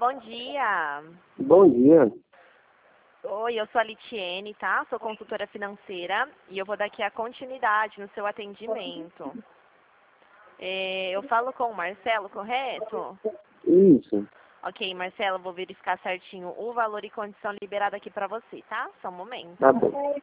bom dia. Bom dia. Oi, eu sou a Litiene, tá? Sou consultora financeira e eu vou dar aqui a continuidade no seu atendimento. Eu falo com o Marcelo, correto? Isso. Ok, Marcelo, vou verificar certinho o valor e condição liberada aqui pra você, tá? Só um momento. Tá bom.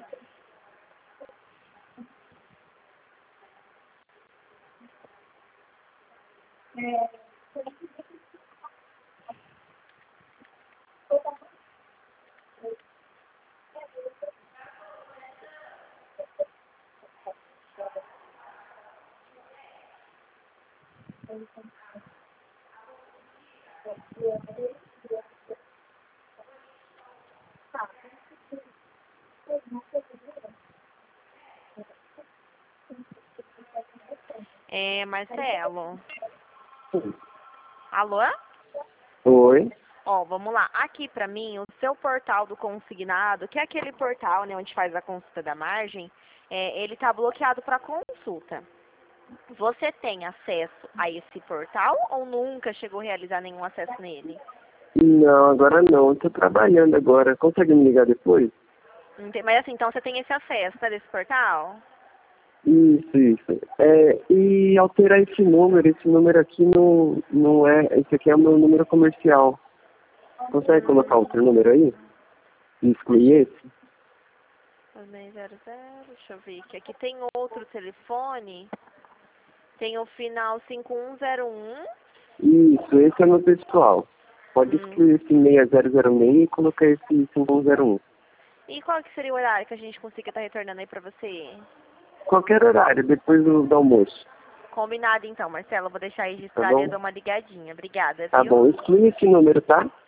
Marcelo? Sim. Alô? Oi. Ó, vamos lá. Aqui pra mim, o seu portal do consignado, que é aquele portal, né, onde faz a consulta da margem, ele tá bloqueado para consulta. Você tem acesso a esse portal ou nunca chegou a realizar nenhum acesso nele? Não, agora não. Estou trabalhando agora. Consegue me ligar depois? Mas assim, então você tem esse acesso, tá, desse portal? Isso. E alterar esse número aqui não é. Esse aqui é o meu número comercial. Consegue colocar outro número aí? E excluir esse? 2600, deixa eu ver aqui. Aqui tem outro telefone. Tem o final 5101. Isso, esse é meu pessoal. Pode excluir esse 6006 e colocar esse 5101. E qual que seria o horário que a gente consiga estar retornando aí pra você? Qualquer horário, depois do almoço. Combinado então, Marcelo. Eu vou deixar Tá registrado e eu bom? dou uma ligadinha. Obrigada, Tá viu? bom, exclui esse número, tá?